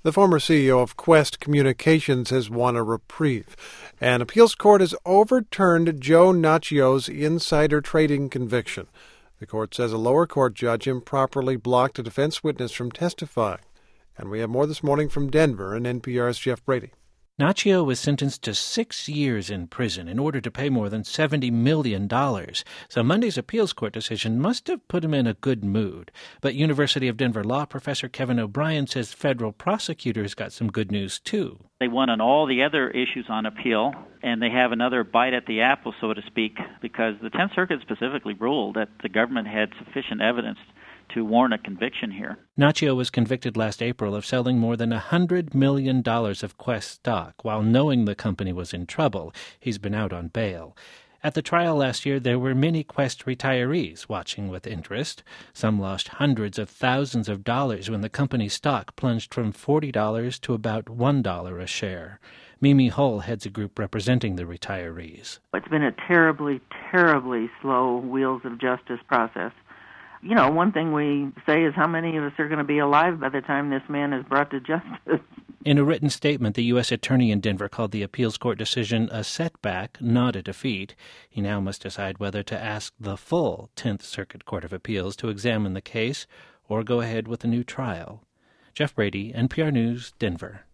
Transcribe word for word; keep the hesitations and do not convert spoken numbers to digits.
The former C E O of Quest Communications has won a reprieve. An appeals court has overturned Joe Naccio's insider trading conviction. The court says a lower court judge improperly blocked a defense witness from testifying. And we have more this morning from Denver and N P R's Jeff Brady. Naccio was sentenced to six years in prison in order to pay more than seventy million dollars. So Monday's appeals court decision must have put him in a good mood. But University of Denver law professor Kevin O'Brien says federal prosecutors got some good news, too. They won on all the other issues on appeal, and they have another bite at the apple, so to speak, because the Tenth Circuit specifically ruled that the government had sufficient evidence to warrant a conviction here. Naccio was convicted last April of selling more than one hundred million dollars of Quest stock while knowing the company was in trouble. He's been out on bail. At the trial last year, there were many Quest retirees watching with interest. Some lost hundreds of thousands of dollars when the company's stock plunged from forty dollars to about one dollar a share. Mimi Hull heads a group representing the retirees. It's been a terribly, terribly slow wheels of justice process. You know, one thing we say is how many of us are going to be alive by the time this man is brought to justice. In a written statement, the U S attorney in Denver called the appeals court decision a setback, not a defeat. He now must decide whether to ask the full Tenth Circuit Court of Appeals to examine the case or go ahead with a new trial. Jeff Brady, N P R News, Denver.